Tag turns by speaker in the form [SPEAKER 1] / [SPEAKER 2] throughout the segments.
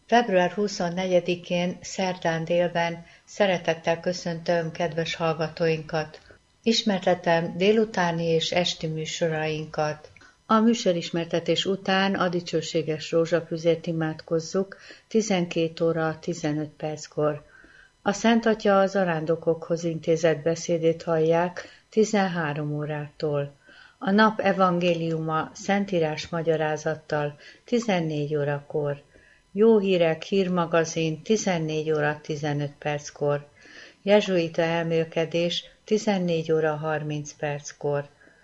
[SPEAKER 1] Február 24-én szerdán délben szeretettel köszöntöm kedves hallgatóinkat. Ismertetem délutáni és esti műsorainkat. A műsorismertetés után a dicsőséges rózsafüzért imádkozzuk 12 óra 15 perckor. A Szent Atya az arándokokhoz intézett beszédét hallják 13 órától. A nap evangéliuma szentírás magyarázattal 14 órakor. Jó hírek hírmagazin 14 óra 15 perckor. Jezsuita elmélkedés 14 óra 30 perckor.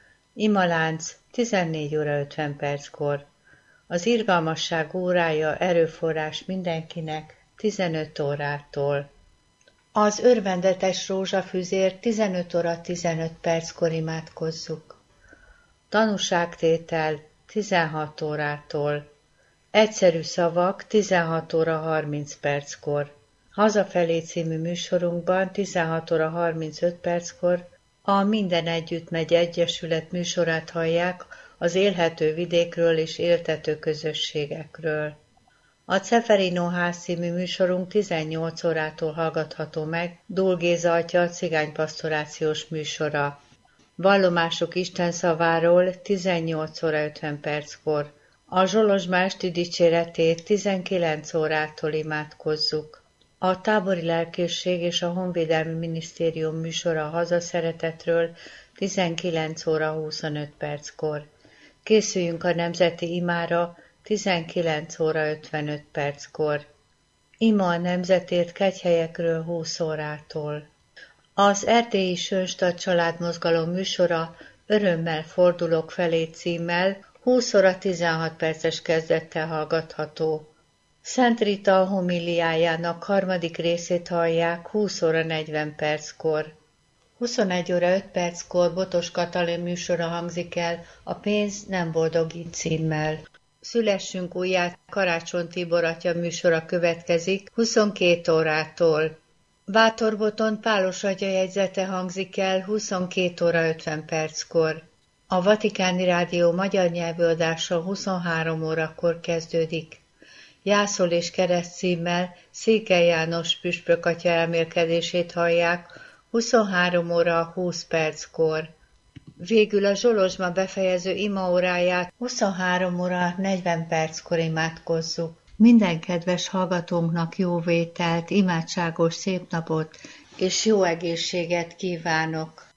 [SPEAKER 1] Imalánc 14 óra 50 perckor. Az irgalmasság órája erőforrás mindenkinek 15 órától. Az örvendetes rózsafüzért 15 óra 15 perckor imádkozzuk. Tanúságtétel 16 órától. Egyszerű szavak 16 óra 30 perckor. Hazafelé című műsorunkban 16 óra 35 perckor a Minden Együtt Megy Egyesület műsorát hallják az élhető vidékről és éltető közösségekről. A Ceferino ház című műsorunk 18 órától hallgatható meg, Dól Géza atya cigánypasztorációs műsora. Vallomások Isten szaváról 18 óra 50 perckor. A Zsolozsma esti dicséretét 19 órától imádkozzuk. A tábori lelkészség és a Honvédelmi Minisztérium műsora a hazaszeretetről 19 óra 25 perckor. Készüljünk a nemzeti imára 19 óra 55 perckor. Ima a nemzetért kegyhelyekről 20 órától. Az Erdélyi Sönstad családmozgalom műsora Örömmel fordulok felé címmel 20 óra 16 perces kezdettel hallgatható. Szent Rita homiliájának harmadik részét hallják 20 óra 40 perckor. 21 óra 5 perckor Botos Katalin műsora hangzik el a Pénz nem boldogít címmel. Szülessünk újját Karácsony Tibor atya műsora következik 22 órától. Bátorboton Pálos atya jegyzete hangzik el 22 óra 50 perckor. A Vatikáni Rádió magyar nyelvű adása 23 órakor kezdődik. Jászol és kereszt címmel Székely János püspök atya elmélkedését hallják 23 óra 20 perckor. Végül a Zsolozsma befejező imaóráját 23 óra 40 perckor imádkozzuk. Minden kedves hallgatónknak jó vételt, imádságos szép napot és jó egészséget kívánok!